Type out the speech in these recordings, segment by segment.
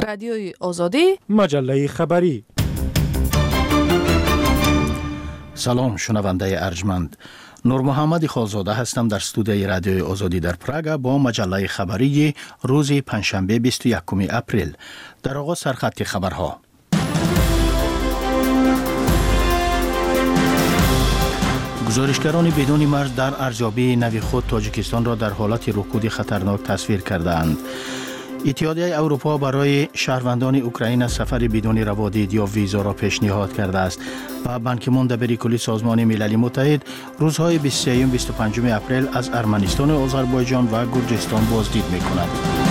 رادیوی آزادی، مجله خبری. سلام شنونده ارجمند. نور محمد خالزاده هستم در استودیوی رادیوی آزادی در پراگ با مجله خبری روز پنجشنبه 21 اپریل. در آغاز سرخط خبرها. گزارشگران بدون مرز در ارزیابی نوی خود تاجیکستان را در حالت رکود خطرناک تصویر کرده‌اند. اتحادیه اروپا برای شهروندان اوکراین سفر بدون روادید یا ویزا را پیشنهاد کرده است و بان کی مون دبیر کلی سازمان ملل متحد روزهای 23 و 25 اپریل از ارمنستان و آذربایجان و گرجستان بازدید می‌کند.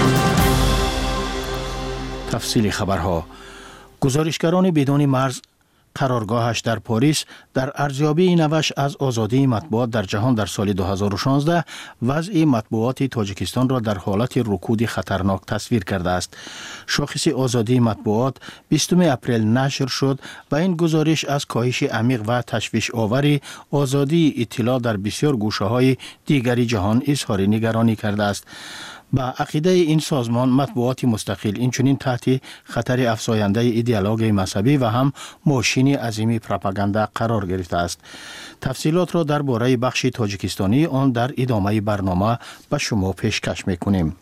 تفصیل خبرها. گزارشگران بدون مرز قرارگاهش در پاریس در ارزیابی نوش از آزادی مطبوعات در جهان در سال 2016 وضع مطبوعات تاجیکستان را در حالت رکود خطرناک تصویر کرده است. شاخص آزادی مطبوعات 20 اپریل نشر شد و این گزارش از کاهش عمیق و تشویش آور آزادی اطلاع در بسیار گوشه‌های دیگری جهان اظهار نگرانی کرده است. با عقیده این سازمان مطبوعات مستقل اینچنین تحت خطر افزاینده ایدئولوژی مذهبی و هم ماشین عظیمی پروپاگاندا قرار گرفته است. تفصیلات را درباره بخش تاجیکستانی آن در ادامه برنامه به شما پیشکش می‌کنیم.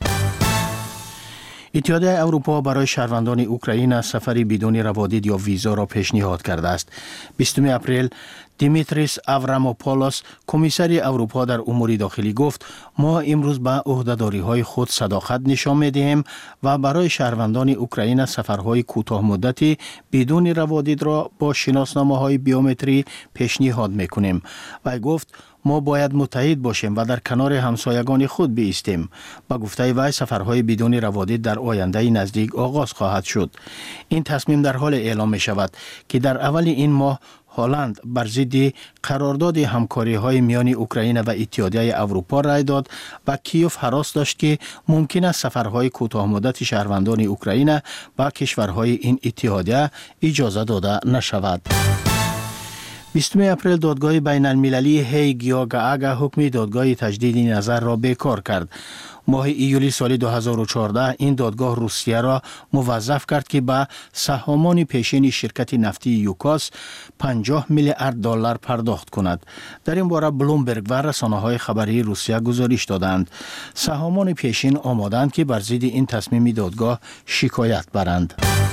اتحادیه اروپا برای شهروندان اوکراین سفری بدون روادید یا ویزا را پیشنهاد کرده است. 20 اپریل دیمیتریس آوراموپولوس کمیسر اروپا در امور داخلی گفت ما امروز به عهده‌داری‌های خود صداقت نشان می‌دهیم و برای شهروندان اوکراین سفرهای کوتاه مدتی بدون روادید را با شناسنامه‌های بیومتری پیشنهاد می‌کنیم. و گفت ما باید متحد باشیم و در کنار همسایگان خود بایستیم. با گفته وی سفرهای بدون روادید در آینده نزدیک آغاز خواهد شد. این تصمیم در حال اعلام می شود که در اول این ماه هلند بر ضد قرارداد همکاری‌های میان اوکراین و اتحادیه اروپا رای داد و کیف هراس داشت که ممکن است سفرهای کوتاه مدت شهروندان اوکراین به کشورهای این اتحادیه اجازه داده نشود. 20 اپریل دادگاه بین المللی هیگ یا گاگا حکم دادگاه تجدید نظر را بیکار کرد. ماه ایولی سال 2014 این دادگاه روسیه را موظف کرد که به سهامان پیشین شرکت نفتی یوکاس 50 میلیارد دلار پرداخت کند. در این باره بلومبرگ و رسانه‌های خبری روسیه گزارش دادند. سهامان پیشین آمادند که بر ضد این تصمیم دادگاه شکایت برند.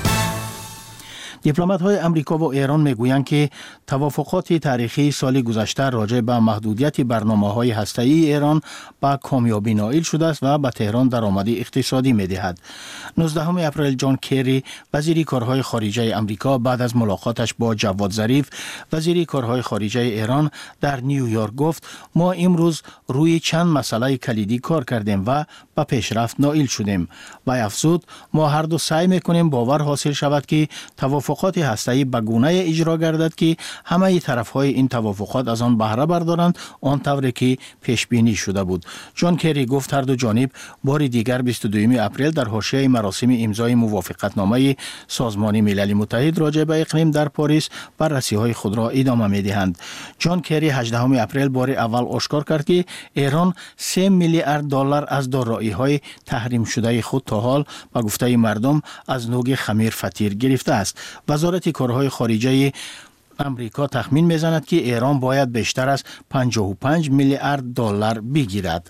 دیپلمات‌های آمریکا و ایران میگویند که توافقات تاریخی سال گذشته راجع به محدودیت برنامه‌های هسته‌ای ایران با کامیابی نائل شده است و به تهران درآمد اقتصادی می‌دهد. 19 اپریل جان کری وزیر کارهای خارجه آمریکا بعد از ملاقاتش با جواد ظریف وزیر کارهای خارجه ایران در نیویورک گفت ما امروز روی چند مسئله کلیدی کار کردیم و به پیشرفت نائل شدیم. و افزود ما هر دو سعی می‌کنیم باور حاصل شود که توافقات هسته‌ای به گونه اجرا گردد که همه طرف‌های این توافقات از آن بهره بردارند آنطوری که پیش بینی شده بود. جان کری گفت هر دو جانب بار دیگر 22 اپریل در حاشیه مراسم امضای موافقتنامه سازمان ملل متحد راجع به اقلیم در پاریس بررسی‌های خود را ادامه می‌دهند. جان کری 18 اپریل بار اول آشکار کرد که ایران 3 میلیارد دلار از دارایی‌های تحریم شده خود تا حال به گفته مردم از نوع خمیر فطیر گرفته است. وزارت کارهای خارجه امریکا تخمین می‌زند که ایران باید بیشتر از 55 میلیارد دلار بگیرد.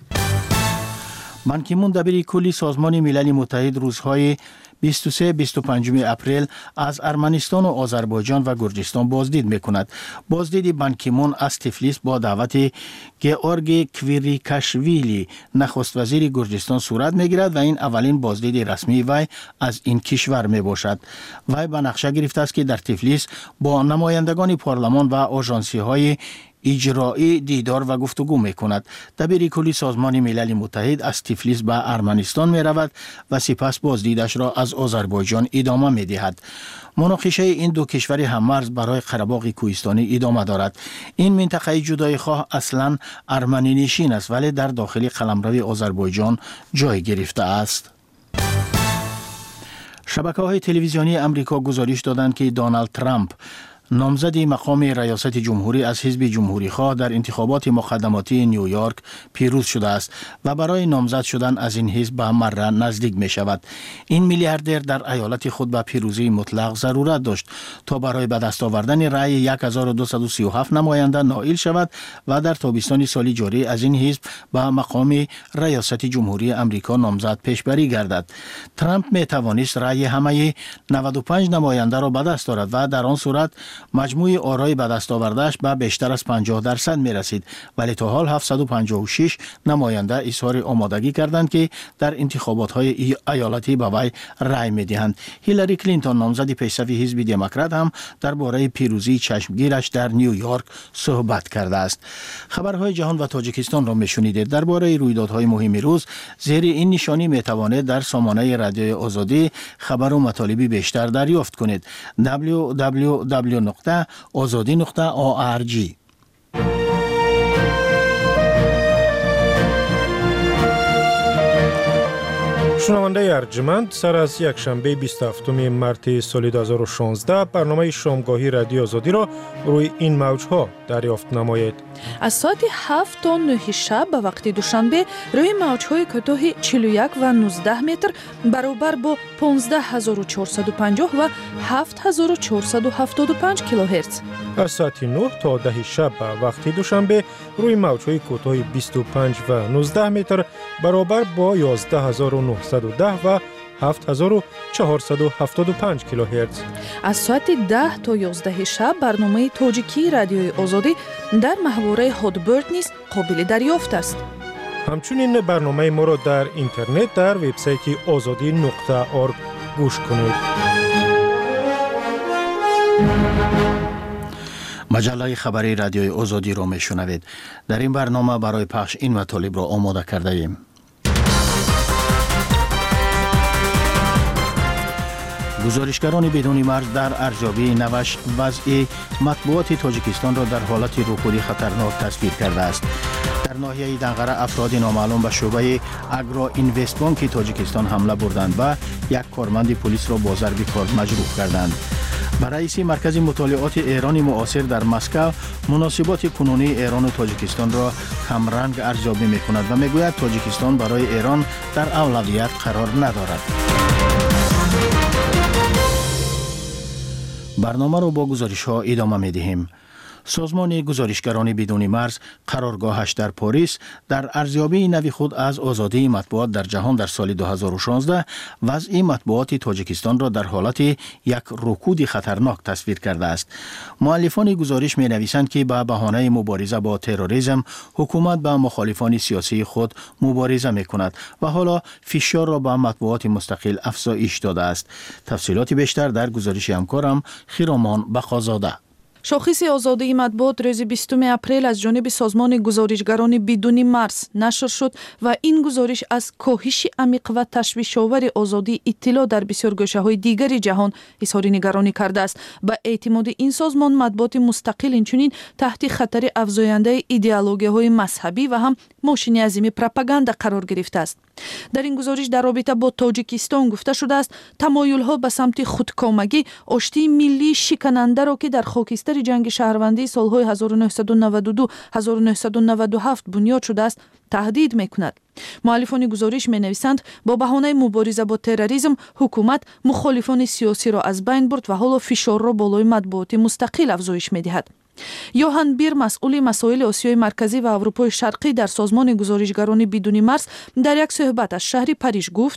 بان کی مون دبیر کلی سازمان ملل متحد روزهای 23-25 اپریل از ارمنستان و آذربایجان و گرجستان بازدید می‌کند. بازدید بان کی مون از تفلیس با دعوت گئورگ کویریکاشویلی نخست وزیر گرجستان صورت می‌گیرد و این اولین بازدید رسمی وی از این کشور میباشد. وی به نقشه گرفته است که در تفلیس با نمایندگان پارلمان و آژانسی‌های اجرایی دیدار و گفتگو می‌کند. دبیر کلی سازمان ملل متحد از تفلیس به ارمنستان می‌رود و سپس بازدیدش را از آذربایجان ادامه می‌دهد. مناقشه این دو کشور هم‌مرز برای قره‌باغ کوهستانی ادامه دارد. این منطقه جدایی‌خواه اصلاً ارمنی نشین است ولی در داخل قلمرو آذربایجان جای گرفته است. شبکه‌های تلویزیونی آمریکا گزارش دادند که دونالد ترامپ نامزد مقام ریاست جمهوری از حزب جمهوری خواه در انتخابات مقدماتی نیویورک پیروز شده است و برای نامزد شدن از این حزب به مره نزدیک می شود. این میلیاردر در ایالت خود به پیروزی مطلق ضرورت داشت تا برای به دست آوردن رأی 1237 نماینده نائل شود و در تابستان سال جاری از این حزب به مقام ریاست جمهوری امریکا نامزد پیشبری گردد. ترامپ می توانست رأی همه 95 نماینده را به دست آورد و در آن صورت مجموع آرای به دست آوردهش به بیشتر از 50% می رسید، ولی تا حال 756 نماینده اظهار آمادگی کردند که در انتخابات های ایالتی به وی رأی می دهند. هیلاری کلینتون نامزد پیشروی حزب دموکرات هم درباره پیروزی چشمگیرش در نیویورک صحبت کرده است. خبرهای جهان و تاجیکستان را میشنیدید. درباره رویدادهای مهم روز زیر این نشانی می توانید در سامانه رادیوی آزادی خبر و مطالبی بیشتر دریافت کنید. www.azadi.org. شنونده ارجمند، سر از یک شنبه 27 مارت سال 2016 برنامه شامگاهی رادیو آزادی را روی این موجها دریافت نمایید. از ساعت 7 تا 9 شب به وقت دوشنبه روی موجهای کوتاه 41 و 19 متر برابر با 15450 و 7475 کیلوهرتز. از ساعت 9 تا 10 شب به وقت دوشنبه روی موجهای کوتاه 25 و 19 متر برابر با 11910 و 7475 کیلوهرتز. از ساعت 10 تا 11 شب برنامه تاجیکی رادیوی آزادی در محوره هادبرد نیز قابل دریافت است. همچنین برنامه ما را در اینترنت در وبسایت azadi.org گوش کنید. مجله خبری رادیوی آزادی را میشنوید. در این برنامه برای پخش این مطالب را آماده کرده ایم. گزارشگران بدون مرز در ارزیابی نوش وضع مطبوعات تاجیکستان را در حالت رکودی خطرناک تصویر کرده است. در ناحیه دنقره افراد نامعلوم به شعبه اگرو اینوست بانک تاجیکستان حمله بردند و یک کارمند پلیس را با ضرب کار مجروح کردند. رئیس مرکز مطالعات ایران معاصر در مسکو مناسبات کنونی ایران و تاجیکستان را کمرنگ ارزیابی می‌کند و می‌گوید تاجیکستان برای ایران در اولویت قرار ندارد. برنامه را با گزارش‌ها ادامه می‌دهیم. سازمان گزارشگران بدون مرز قرارگاهش در پاریس در ارزیابی نوی خود از آزادی مطبوعات در جهان در سال 2016 وضع مطبوعات تاجیکستان را در حالت یک رکود خطرناک تصویر کرده است. مؤلفان گزارش می نویسند که به بهانه مبارزه با تروریسم حکومت با مخالفان سیاسی خود مبارزه می کند و حالا فشار را به مطبوعات مستقل افزایش داده است. تفصیلات بیشتر در گزارش همکارم خیرامان بخازاده. شاخص آزادی مطبوعات روز 20 اپریل از جانب سازمان گزارشگران بدون مرز نشر شد و این گزارش از کاهش عمیق و تشویش‌آور آزادی اطلاع در بسیار گوشه‌های دیگر جهان اظهار نگرانی کرده است. به اعتماد این سازمان مطبوعات مستقل اینچنین تحت خطر افزاینده ایدئولوژی‌های مذهبی و هم ماشین عظیم پروپاگاندا قرار گرفته است. در این گزارش در رابطه با تاجیکستان گفته شده است تمایل‌ها به سمت خودکامگی آشتی ملی شکننده را که در خاکستر جنگ شهروندی سالهای 1992-1997 بنیاد شده است تهدید می‌کند. مؤلفان گزارش می‌نویسند با بهانه مبارزه با تروریسم حکومت مخالفان سیاسی را از بین برد و حالا فشار را بالای مطبوعات مستقل افزایش می‌دهد. یوهان بیر مسئول مسائل آسیای مرکزی و اروپای شرقی در سازمان گزارشگران بدون مرز در یک صحبت از شهر پاریس گفت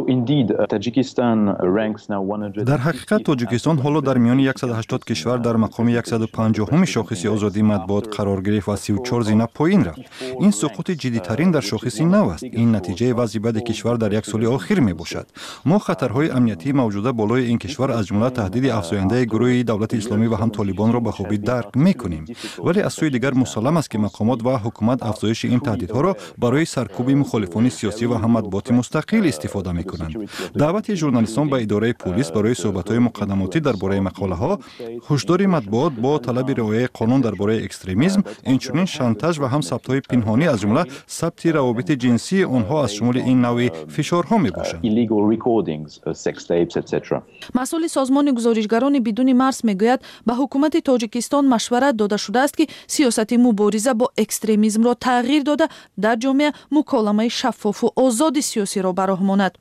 در حقیقت تاجیکستان حالا در میان 180 کشور در مقام 150 شاخص آزادی مطبوعات قرار گرفت و 34 زینه پایین رفت. این سقوط جدی‌ترین در شاخص نو است. این نتیجه وضع بد کشور در یک سال اخیر می باشد. ما خطرهای امنیتی موجوده بالای این کشور از جمله تهدید افزاینده گروه دولت اسلامی و هم طالبان را به خوبی درک می میکنیم. ولی از سوی دیگر مسلم است که مقامات و حکومت افزایش این تهدیدها را برای سرکوب مخالفان سیاسی و هم مطبوعات مستقل استفاده میکنند. دعوت ژورنالیستان به اداره پلیس برای صحبت‌های مقدماتی درباره مقاله‌ها، هشدار مطبوعات با طلب رعایت قانون درباره اکستریمیسم، اینچنین شانتاژ و هم ثبت‌های پنهانی از جمله ثبت روابط جنسی آنها از شمول این نوع فشارها میباشند. مسئول سازمان گزارشگران بدون مرز میگوید به حکومت تاجیکستان مشورت داده شده است که سیاست مبارزه با اکستریمیسم را تغییر داده در جامعه مکالمه شفاف و آزاد سیاسی را براه ماند.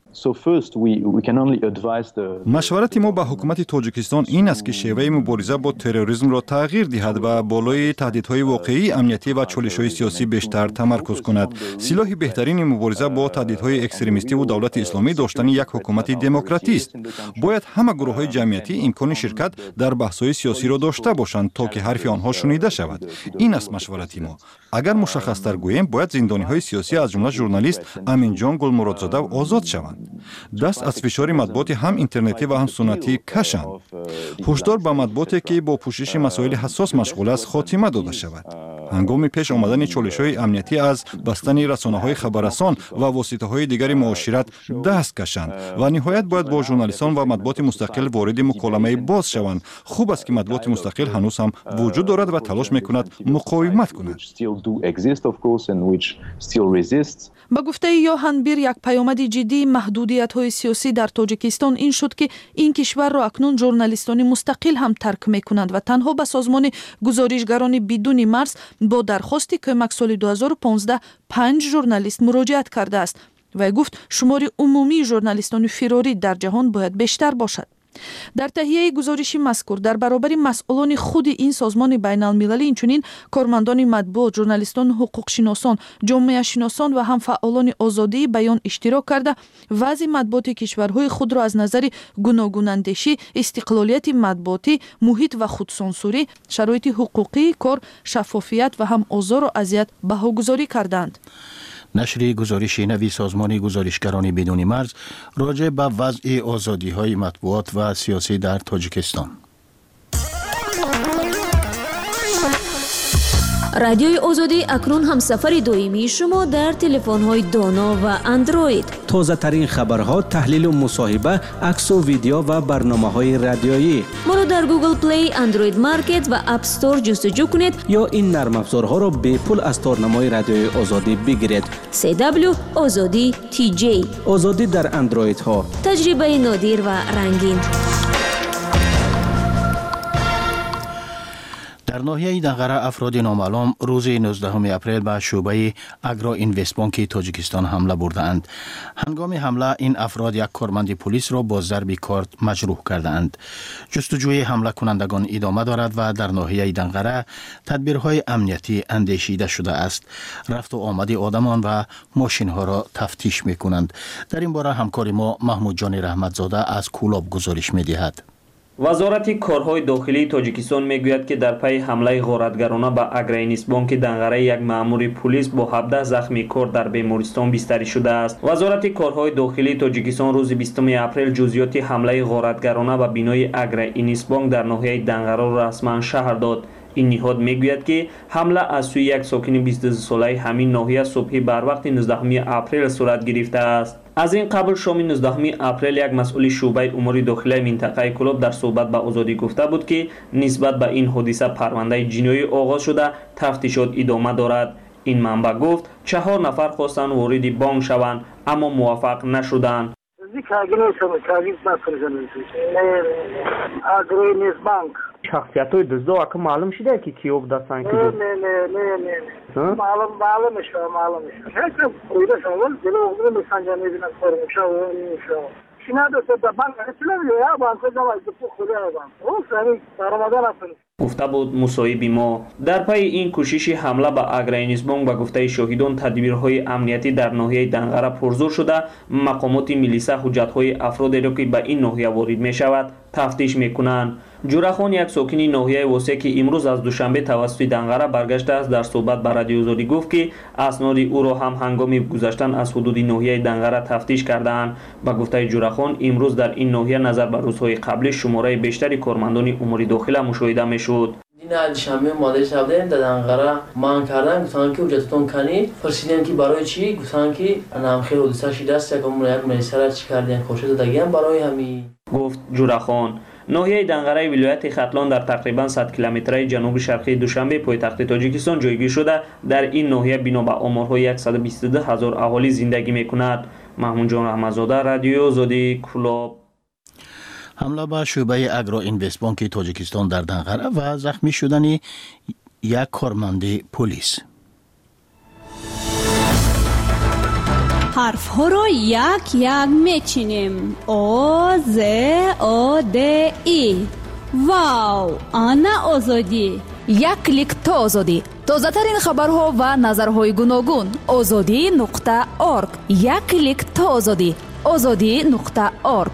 مشورت ما به حکومت تاجیکستان این است که شیوه مبارزه با تروریسم را تغییر دهد و بالای تهدیدهای واقعی امنیتی و چالش‌های سیاسی بیشتر تمرکز کند. سلاح بهترین مبارزه با تهدیدهای اکستریمیستی و دولت اسلامی داشتن یک حکومت دموکراتی است. باید همه گروه‌های جمعیتی امکان شرکت در بحث‌های سیاسی را داشته باشند تا که حرف آنها شنیده شود. این است مشورت ما. اگر مشخص‌تر گوییم باید زندانی‌های سیاسی از جمله ژورنالیست امینجان گلمرادزاده آزاد شوند. دست از فشار مطبوعات هم اینترنتی و هم سنتی کشند. هشدار به مطبوعاتی که با پوشش مسائل حساس مشغول است خاتمه داده شود. هنگام پیش آمدن چالش‌های امنیتی از بستن رسانه‌های خبررسان و واسطه‌های دیگر معاشرت دست کشند و نهایت باید با ژورنالیستان و مطبوعات مستقل وارد مکالمه باز شوند. خوب است که مطبوعات مستقل هنوز هم وجود دارد و تلاش می‌کند مقاومت کند. با گفته یوهان بیر، یک پیامد جدی محدودیت‌های سیاسی در تاجیکستان این شد که این کشور را اکنون ژورنالیستان مستقل هم ترک می‌کنند و تنها به سازمان گزارشگران بدون مرز با درخواست کمک سال 2015 5 ژورنالیست مراجعت کرده است و گفت شمار عمومی ژورنالیستان فراری در جهان باید بیشتر باشد. در تهیه گزارش مذکور در برابر مسئولان خود این سازمان بین المللی اینچنین کارمندان مطبوعات، ژورنالیستان، حقوق شناسان، جامعه شناسان و هم فعالان آزادی بیان اشتراک کرده وضع مطبوعات کشورهای خود را از نظر گوناگون اندیشی، استقلالیت مطبوعاتی، محیط و خودسانسوری، شرایط حقوقی کار، شفافیت و هم آزار و اذیت بهاگذاری کردند. نشر گزارش نوی سازمان گزارشگران بدون مرز راجع به وضع آزادی‌های مطبوعات و سیاسی در تاجیکستان. رادیوی آزادی اکنون هم سفر دائمی شما در تلفن‌های دانا و اندروید. تازه ترین خبرها، تحلیل و مصاحبه، عکس و ویدیو و برنامه‌های رادیویی. ما را در گوگل پلی، اندروید مارکت و اپ استور جستجو کنید یا این نرم افزارها را به پول از تارنمای رادیوی آزادی بگیرید. CW آزادی TJ. آزادی در اندروید ها. تجربه نادر و رنگین. در ناحیه دنقره افراد نامعلوم روز 19 اپریل به شعبه اگرا اینوست بانک تاجیکستان حمله بردند. هنگام حمله این افراد یک کارمند پلیس را با ضرب کارت مجروح کردند. جستجوی حمله کنندگان ادامه دارد و در ناحیه دنقره تدبیرهای امنیتی اندیشیده شده است. رفت و آمد آدمان و ماشین ها را تفتیش می کنند. در این باره همکار ما محمود جان رحمتزاده از کولاب گزارش می دهد. وزارت کارهای داخلی تاجیکستان میگوید که در پی حمله غارتگرانه به اگرا اینوست بانک دنقره یک مأمور پلیس با 17 زخمی کار در بیمارستان بستری شده است. وزارت کارهای داخلی تاجیکستان روز 20 اپریل جزئیات حمله غارتگرانه به بینای اگرا اینوست بانک در ناحیه دنقره را رسما شهر داد. این نهاد میگوید که حمله از سوی یک ساکن 22 ساله همین ناحیه صبح بر وقت 19 اپریل صورت گرفته است. از این قبل شام 19 اپریل یک مسئول شعبه امور داخلی منطقه کولاب در صحبت با آزادی گفته بود که نسبت به این حادثه پرونده جنایی آغاز شده، تفتیشات ادامه دارد. این منبع گفت 4 نفر خواستند وارد بانک شوند اما موفق نشدند. شخصیت‌های دزدا که معلوم شده که کیو بودن که نه معلوم میشه هیچ کویده شما دل اون میسنجا میبینن کار میشه و نمیشه شینا دو تا بانک اصلا یا بانک جواب تو خدا بانک او سری رمضان است. گفته بود مصاحب ما. در پی این کوشش حمله به اگرا اینوست بانک به گفته شاهدان تدبیرهای امنیتی در ناحیه دنقره پرزور شده، مقامات ملیسا حجت‌های افرادی را که به این ناحیه وارد می‌شود تفتیش می‌کنند. جورخان یک ساکن ناحیه واسه که امروز از دوشنبه توسط دنقره برگشته است در صحبت با رادیو آزادی گفت که اسناد او را هم هنگام گذشتن از حدود ناحیه دنقره تفتیش کردند. با گفته جورخان امروز در این ناحیه نظر به روزهای قبلی شماره بیشتری کارمندان امور داخلی مشاهده می‌شد. این الشنبه مادرش رفتن دادن قرار مان کردن گفتن که وجودتون کنی پرسیدن که برای چی گفتن که انا هم خیلی حدثه شده است که یک میسر چی کردن خوشت دادگی برای همین گفت جورخان. ناحیه دنقره ولایت ختلان در تقریبا 100 کیلومتری جنوب شرقی دوشنبه پایتخت تاجیکستان جایگیر شده. در این ناحیه بنا به آمارهای 122,000 اهالی زندگی میکند. محمود جان احمدزاده، رادیو آزادی، کلاب. حمله به شعبه اگرو اینوست بانک تاجیکستان در دنقره و زخمی شدن یک کارمند پلیس. حرف ها را یک یک میچینیم. او ز او د ای. واو، آنا آزادی. یک کلیک تا آزادی. تازه ترین خبرها و نظرهای گوناگون. azadi.org. یک کلیک تا آزادی. azadi.org.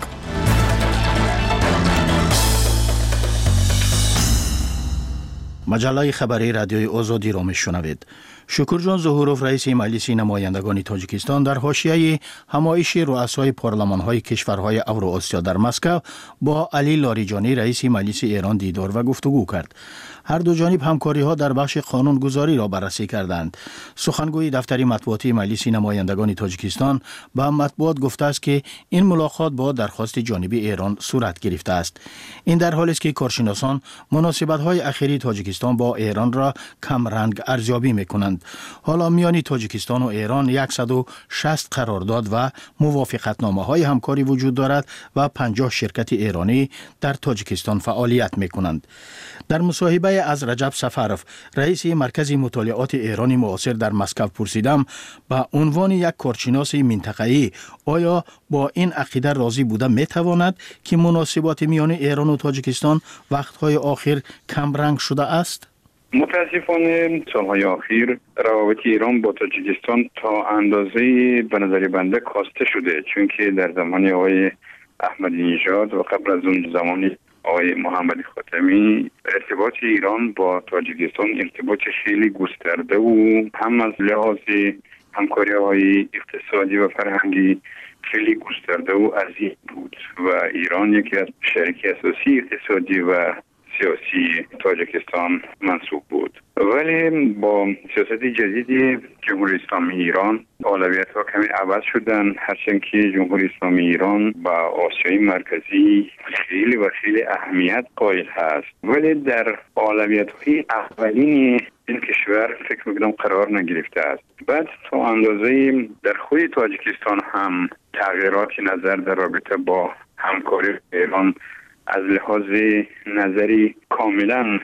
مجله خبری رادیوی آزادی را میشنوید. شکرجان ظهوروف رئیس مجلس نمایندگان تاجیکستان در حاشیه همایش رؤسای پارلمان‌های کشورهای اوراسیا در مسکو با علی لاریجانی رئیس مجلس ایران دیدار و گفتگو کرد. هر دو جانب همکاری‌ها در بخش قانونگذاری را بررسی کردند. سخنگوی دفتر مطبوعاتی مجلس نمایندگان تاجیکستان به مطبوعات گفته است که این ملاقات با درخواست جانبی ایران صورت گرفته است. این در حالی است که کارشناسان مناسبت‌های اخیری تاجیکستان با ایران را کم رنگ ارزیابی می‌کنند. حالا میان تاجیکستان و ایران 160 قرارداد و موافقتنامه‌های همکاری وجود دارد و 50 شرکت ایرانی در تاجیکستان فعالیت می‌کنند. در مصاحبه از رجب سفروف رئیس مرکز مطالعات ایرانی معاصر در مسکو پرسیدم به عنوان یک کارشناس منطقه‌ای آیا با این عقیده راضی بوده میتواند که مناسبات میان ایران و تاجیکستان وقت‌های آخر کم رنگ شده است؟ متاسفانه سالهای اخیر روابط ایران با تاجیکستان تا اندازه به نظر بنده کاسته شده، چون که در زمان آقای احمدی نژاد و قبل از اون زمان آقای محمد خاتمی ارتباط ایران با تاجیکستان ارتباط خیلی گسترده و هم از لحاظ همکاری‌های اقتصادی و فرهنگی خیلی گسترده و عظیم بود و ایران یکی از شریک اساسی اقتصادی و سیاسی تاجیکستان منصوب بود. ولی با سیاست جدید جمهوری اسلامی ایران اولویت‌ها کمی عوض شدن، هرچند که جمهوری اسلامی ایران با آسیای مرکزی خیلی اهمیت قائل هست، ولی در اولویت‌های اولین این کشور فکر می‌کنم قرار نگرفته است. بعد تا اندازه در خود تاجیکستان هم تغییراتی نظر در رابطه با همکاری ایران از لحاظ نظری کاملا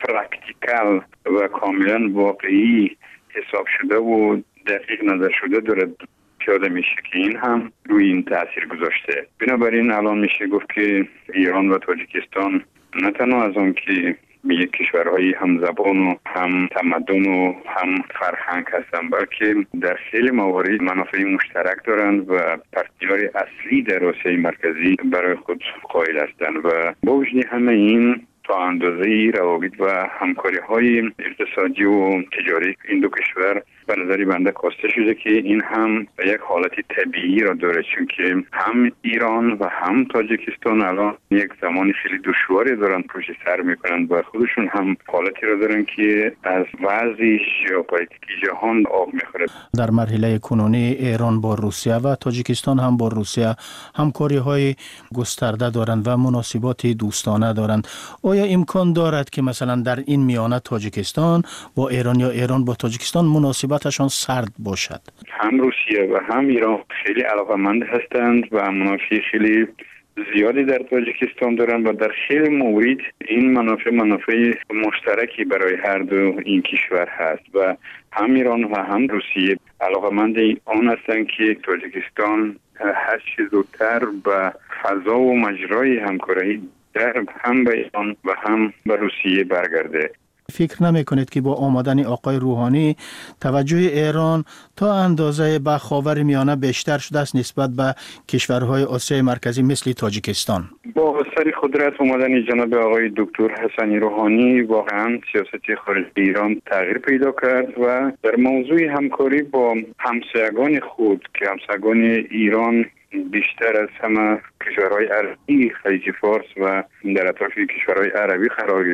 پرکتیکال و کاملا واقعی حساب شده و دقیق نظر شده دارد پیاده میشه که این هم روی این تاثیر گذاشته. بنابراین الان میشه گفت که ایران و تاجیکستان نه تنها از آن که به یک کشورهای هم زبان و هم تمدن و هم فرهنگ هستند، بلکه در خیلی موارد منافع مشترک دارند و پارتنر اصلی در آسیای مرکزی برای خود قائل هستند و با وجود همه این تا اندازه‌ای روابط و همکاری‌های اقتصادی و تجاری این دو کشور به نظر بنده کاسته شده که این هم یک حالت طبیعی را داره، چون که هم ایران و هم تاجیکستان الان یک زمان خیلی دشواری دارن پشت سر میکنن و خودشون هم حالتی را دارن که از وضع ژئوپلیتیکی جهان آب میخوره. در مرحله کنونی ایران با روسیه و تاجیکستان هم با روسیه همکاری‌های گسترده دارند و مناسبات دوستانه دارند. آیا امکان دارد که مثلا در این میانه تاجیکستان با ایران یا ایران با تاجیکستان مناسبتشان سرد باشد؟ هم روسیه و هم ایران خیلی علاقمند هستند و منافع خیلی زیادی در تاجیکستان دارند و در خیلی مورد این منافع مشترکی برای هر دو این کشور هست و هم ایران و هم روسیه علاقمند آن هستند که تاجیکستان هر چه زودتر به فضا و مجرای همکاری در هم به ایران و هم به روسیه برگرده. فکر نمی کنید که با آمدن آقای روحانی توجه ایران تا اندازه به خاورمیانه بیشتر شده است نسبت به کشورهای آسیای مرکزی مثل تاجیکستان؟ با سر قدرت آمدن جناب آقای دکتر حسنی روحانی واقعا سیاست خارجی ایران تغییر پیدا کرد و در موضوع همکاری با همسایگان خود که همسایگان ایران بیشتر از همه کشورهای عربی خلیج فارس و در اطراف کشورهای عربی قرار گرفت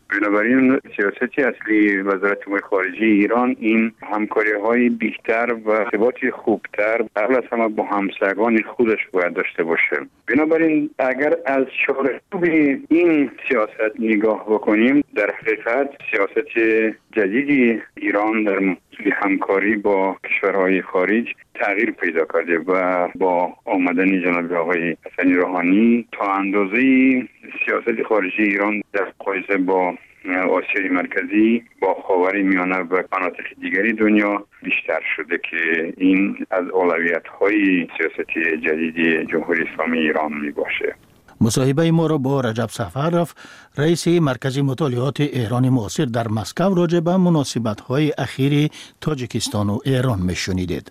بنابراین سیاست اصلی وزارت امور خارجه ایران این همکاری های بیشتر و ارتباطی خوبتر قبل از همه با همسایگان خودش باید داشته باشه. بنابراین اگر از چارچوب این سیاست نگاه بکنیم، در حقیقت سیاست جدیدی ایران در موضوع همکاری با کشورهای خارج تغییر پیدا کرده و با آمدن جناب آقای حسن روحانی تا اندازه سیاست خارجی ایران در مقایسه با آسیای مرکزی، با خاور میانه و مناطق دیگری دنیا بیشتر شده که این از اولویت‌های سیاست جدید جمهوری اسلامی ایران می باشه. مصاحبه ما را با رجب سفرف، رئیس مرکز مطالعات ایران معاصر در مسکو، راجع به مناسبت‌های اخیر تاجیکستان و ایران میشنیدید.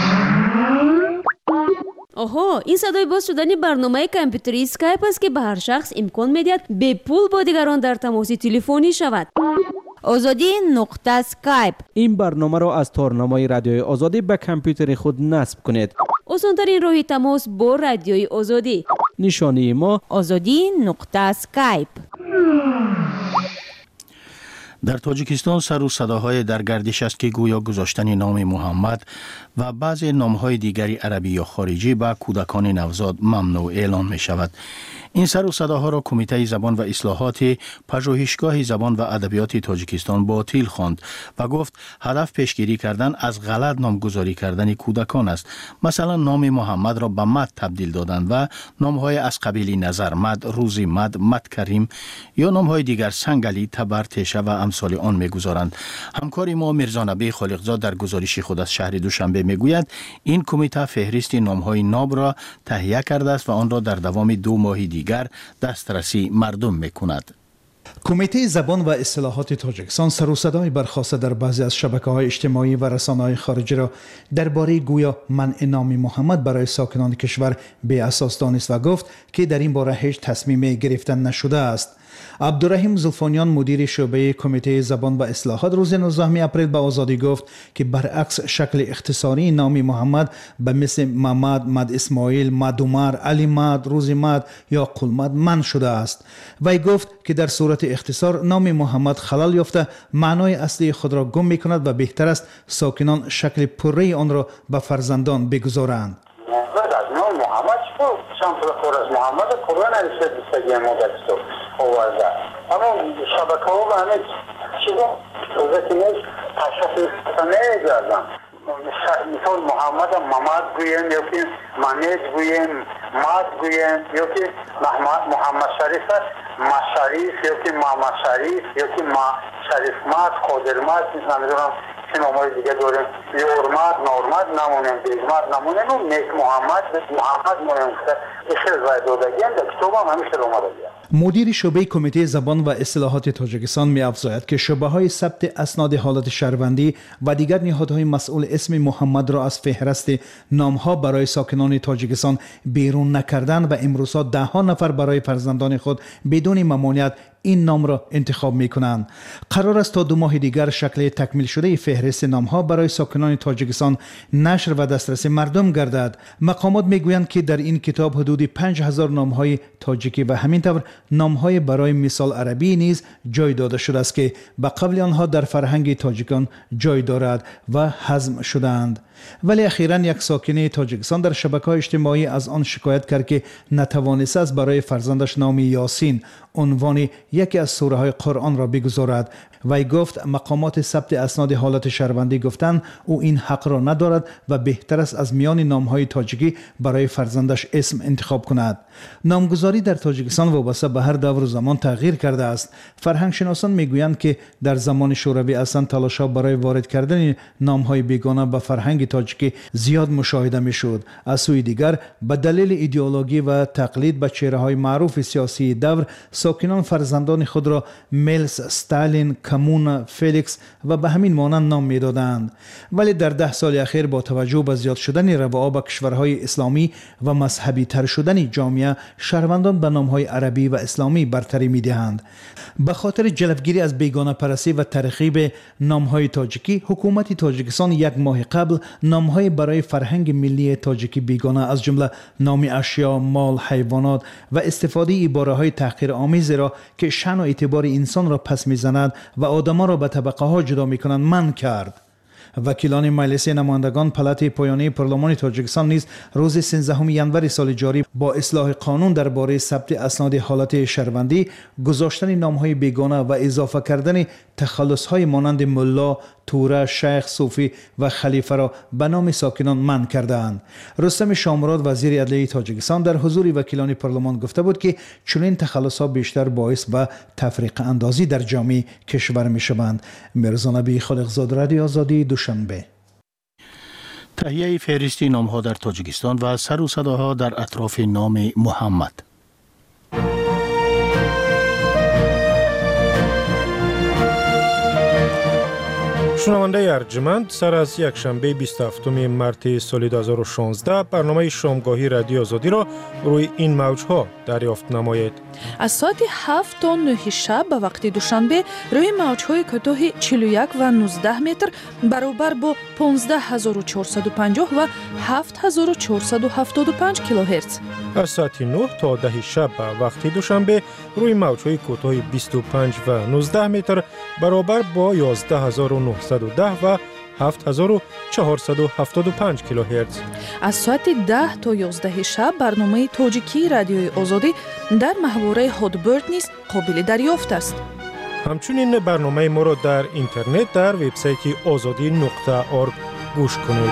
آها، این صدای باز شدن برنامه کامپیوتری اسکایپ است که به هر شخص امکان میدهد به پول با دیگران در تماس تلفنی شود. آزادی نقطه اسکایپ. این برنامه را از تارنمای رادیوی آزادی به کامپیوتر خود نصب کنید. آسان‌ترین راه تماس با رادیوی آزادی. نشانی ما آزادی نقطه اسکایپ. در تاجیکستان سر و صداهای در گردش است که گویا گذاشتن نام محمد و بعضی نامهای دیگری عربی یا خارجی به کودکان نوزاد ممنوع اعلان می شود. این سر و صداها را کمیته زبان و اصلاحات پژوهشگاه زبان و ادبیات تاجیکستان باطل خواند و گفت هدف پیشگیری کردن از غلط نامگذاری کردن کودکان است. مثلا نام محمد را به مد تبدیل دادن و نامهای از قبیل نظر مد، روزی مد، مد کریم یا نامهای دیگر سنگلی، تبر، تشه و امثال آن میگذارند. همکار ما میرزا نبی خالقزاد در گزارش خود از شهر دوشنبه میگوید این کمیته فهرست نامهای ناب را تهیه کرده است و آن را در دوام 2 ماه دیگر دسترسی مردم میکند. کمیته زبان و اصطلاحات تاجیکستان سر و صدای برخاسته در بعضی از شبکه‌های اجتماعی و رسانه‌های خارجی را درباره گویا منع نام محمد برای ساکنان کشور بی اساس دانست و گفت که در این باره هیچ تصمیمی گرفتن نشده است. عبدالرحیم زلفانیان مدیر شعبه کمیته زبان و اصلاحات روز 19 اپریل به آزادی گفت که برعکس شکل اختصاری نام محمد به مثل محمد، مد اسماعیل، مد عمر، علی مد، روزی مد یا قلمد منع شده است. وی گفت که در صورت اختصار نام محمد خلل یافته معنای اصلی خود را گم می‌کند و بهتر است ساکنان شکل پره آن را به فرزندان بگذارند. محمد قرآن علیه السلام مدرسو آورده اما شبکه ها و همه چیزا وقتی نیست تشخیص نمی‌دادن. مثال محمد محمد گویم یا که منیج گویم ماد گویم یا که محمد شریف شریف یا که محمد شریف یا که شریف ماد قادر ماد نمیدونم چه نامهای دیگه داریم یورمد نورمد نمونیم بیگمد نمونیم و نیک محمد مونیم که اشل رای دادگی هم در کتاب هم همیشه رو اومده گیم. مدیر شعبه کمیته زبان و اصطلاحات تاجیکستان می افزاید که شعبه های ثبت اسناد حالت شهروندی و دیگر نهادهای مسئول اسم محمد را از فهرست نامها برای ساکنان تاجیکستان بیرون نکردن و امروزها 10 نفر برای فرزندان خود بدون ممانعت این نام را انتخاب می کنند. قرار است تا 2 ماه دیگر شکل تکمیل شده فهرست نامها برای ساکنان تاجیکستان نشر و دسترس مردم گردد. مقامات می گویند که در این کتاب حدود 5000 نامهای تاجیکی و همینطور نامهای برای مثال عربی نیز جای داده شده است که به قبل آنها در فرهنگ تاجیکان جای دارد و هضم شدند. ولی اخیراً یک ساکن تاجیکستان در شبکه‌های اجتماعی از آن شکایت کرد که نتوانست است برای فرزندش نام یاسین عنوان یکی از سوره های قرآن را بگذارد. وی گفت مقامات ثبت اسناد حالت شهروندی گفتند او این حق را ندارد و بهتر است از میان نامهای تاجیکی برای فرزندش اسم انتخاب کند. نامگذاری در تاجیکستان وابسته به هر دور و زمان تغییر کرده است. فرهنگ شناسان میگویند که در زمان شوروی اصلا تلاش‌ها برای وارد کردن نامهای بیگانه به فرهنگ تاجیکی زیاد مشاهده میشد. از سوی دیگر به دلیل ایدئولوژی و تقلید به چهره‌های معروف سیاسی دور ساکنان فرزندان خود را میلس، استالین، کمون، فلیکس و به همین مانند نام میدادند. ولی در 10 سال اخیر با توجه به زیاد شدن روابط با کشورهای اسلامی و مذهبی تر شدن جامعه شهروندان به نامهای عربی و اسلامی برتری میدهند. به خاطر جلوگیری از بیگانه پرستی و ترغیب نامهای تاجیکی حکومت تاجیکستان 1 ماه قبل نام‌های برای فرهنگ ملی تاجیکی بیگانه از جمله نام اشیا، مال، حیوانات و استفاده عباره‌های تحقیرآمیز را که شأن و اعتبار انسان را پس می‌زند و آدم‌ها را به طبقه‌ها جدا می‌کنند منع کرد. وکیلان مجلس نمایندگان پلات پایانی پارلمان تاجیکستان نیز روز 13 ژانویه سال جاری با اصلاح قانون درباره ثبت اسناد حالت شهروندی، گذاشتن نام‌های بیگانه و اضافه کردن تخلص‌های مانند ملا، توره، شیخ، صوفی و خلیفه را به نام ساکنان منع کردند. رستم شامراد وزیر عدلیه تاجیکستان در حضور وکیلان پارلمان گفته بود که چنین تخلص‌ها بیشتر باعث به تفریق اندازی در جامعه کشور می‌شوند. میرزا نبی خالقزاد، رادیو آزادی، دوشنبه. تهیه فهرست نام‌ها در تاجیکستان و سر و صداها در اطراف نام محمد. شنونده ارجمند، سر از یک شنبه 27 مارس سال 2016 برنامه شامگاهی رادیو آزادی را روی این موج‌ها دریافت نمایید. از ساعت 7 تا 9 شب به وقت دوشنبه روی موج‌های کوتاه 41 و 19 متر برابر با 15450 و 7475 کیلوهرتز. از ساعت 9 تا 10 شب به وقت دوشنبه روی موج‌های کوتاه 25 و 19 متر برابر با 11910 و 7475 کیلوهرتز. از ساعت 10 تا 11 شب برنامه تاجیکی رادیوی آزادی در محوره هادبرد نیز قابل دریافت است. همچنین برنامه ما را در اینترنت در وبسایت azadi.org گوش کنید.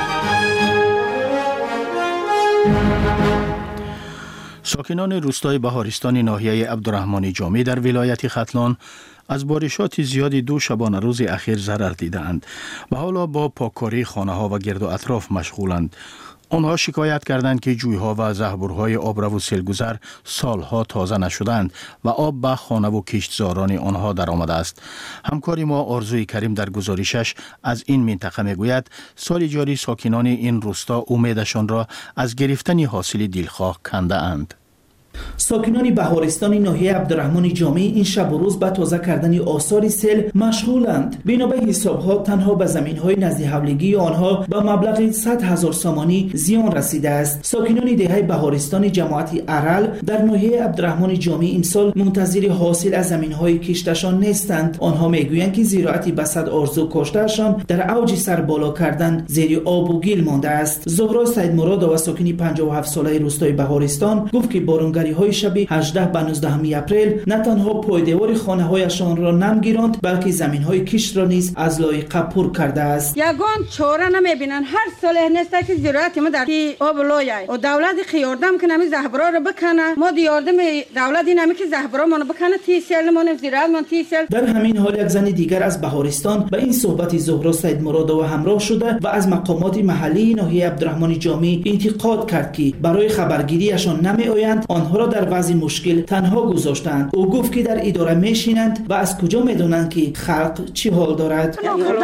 ساکنان روستای بهارستان ناحیه عبدالرحمن جامی در ولایت ختلان از بارشات زیادی 2 شبانه روز اخیر ضرر دیدند و حالا با پاککاری خانه‌ها و گرد و اطراف مشغولند. آنها شکایت کردند که جوی‌ها و زهبورهای آبرو و سیلگذر سالها تازه نشدند و آب به خانه و کشتزاران آنها در آمده است. همکاری ما آرزوی کریم در گزارشش از این منطقه میگوید سال جاری ساکنان این روستا امیدشان را از گرفتن حاصل دلخواه کنده اند. ساکنان بهارستان ناحیه عبدالرحمن جامی این شب و روز به تازه کردن آثار سیل مشغولند. بنا به حسابها تنها به زمین‌های نزد حولگی آنها به مبلغ 100,000 سامانی زیان رسیده است. ساکنان دهه بهارستان جماعت ارل در ناحیه عبدالرحمن جامی امسال منتظر حاصل از زمین‌های کشتشان نیستند. آنها میگویند که زراعت به صد آرزو کاشتهشان در اوج سر بالا کردن زیر آب و گل مانده است. زهرا سید مراد و ساکن 57 ساله روستای بهارستان گفت که بارانگری های شب 18 به 19 اپریل نه تنها پایدوار خانه هایشان را نم گیراند بلکه زمین های کشت را نیز از لایقه پر کرده است. یگان چاره نمیبینن. هر سال نیست که زراعت ما در آب لایه و دولت خیاردم که نمی زهبرا را بکنه. ما دیاردم دولت نمی که زهبرا ما بکنه تیسل ما زراعت ما تیسل. در همین حال یک زن دیگر از بهارستان به این صحبت زهرا سید مراد و همراه شده و از مقامات محلی ناحیه عبدالرحمن جامی انتقاد کرد که برای خبرگیریشان نمی آیند، آنها را در وضع مشکل تنها گذاشتند. او گفت که در اداره میشینند و از کجا میدونند که خلق چی حال دارد.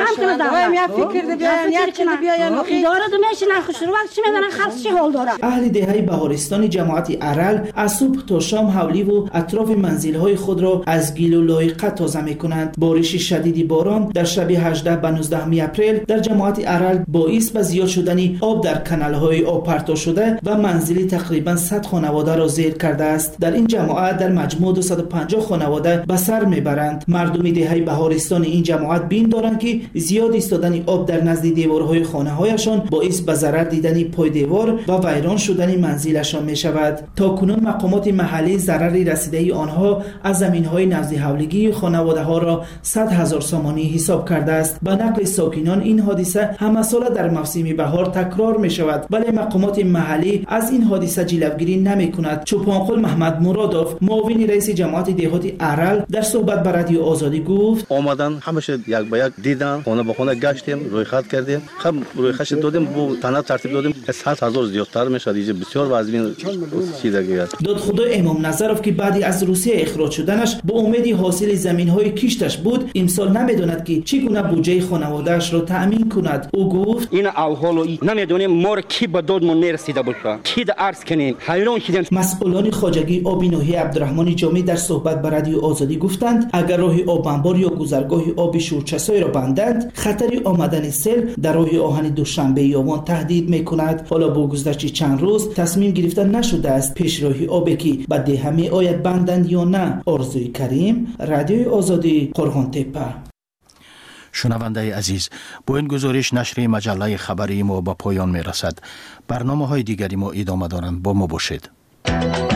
اهل دهه بهارستان جماعت ارل از صبح تا شام حولی و اطراف منزل‌های خود را از گل و لایقه تازه میکنند. بارش شدید باران در شب 18 به 19 اپریل در جماعت ارل باعث به زیاد شدن آب در کانال‌های آب پرتاب شده و منزل تقریبا 100 خانواده را زیر کرده است. در این جماعت در مجموع 250 خانواده به سر میبرند. مردم دهه بهارستان این جماعت بین دارند که زیاد ایستادن آب در نزد دیوارهای خانه‌هایشان باعث به ضرر دیدن پای دیوار و ویران شدن منزلشان می شود. تا کنون مقامات محلی ضرری رسیده آنها از زمین‌های نزد حولگی خانواده‌ها را 100,000 سامانی حساب کرده است. به نقل ساکنان این حادثه همه سال در موسم بهار تکرار می شود، ولی مقامات محلی از این حادثه جلوگیری نمی کند. چوپانقل محمد مرادوف معاون رئیس جماعت دهات ارل در صحبت با رادیو آزادی گفت اومدن همیشه یک به یک دیدن، خانه به خانه گشتیم، رویخط کردیم، خب رویخط دادیم، بو تنها ترتیب دادیم 100,000 زیادتر میشه. دیگه بسیار وزین چیزی است. دادخدا امام نظرов که بعد از روسیه اخراج شدنش با امید حاصل زمین‌های کشتش بود، امسال نمیدوند که چگونه بودجه خانواده‌اش را تأمین کند. او گفت این احوالو نمیدونیم ما کی به دادمون نرسیده باشه، کی عرض کنیم، حیران شدیم. مسئول کارگلان خواجگی آبی ناحیه عبدالرحمن جامی در صحبت با رادیو آزادی گفتند اگر راه آب انبار یا گذرگاه آب شورچسای را بندند خطر آمدن سیل در راه آهن دوشنبه یابان تهدید میکند. حالا با گذشت چند روز تصمیم گرفته نشده است پیش راه آبی که به دهه می آید بندند یا نه. آرزوی کریم، رادیو آزادی، قرغان تپه. شنونده عزیز، با این گزارش نشر مجله خبری ما به پایان می رسد. برنامه های دیگری ما ادامه دارند. با ما باشید.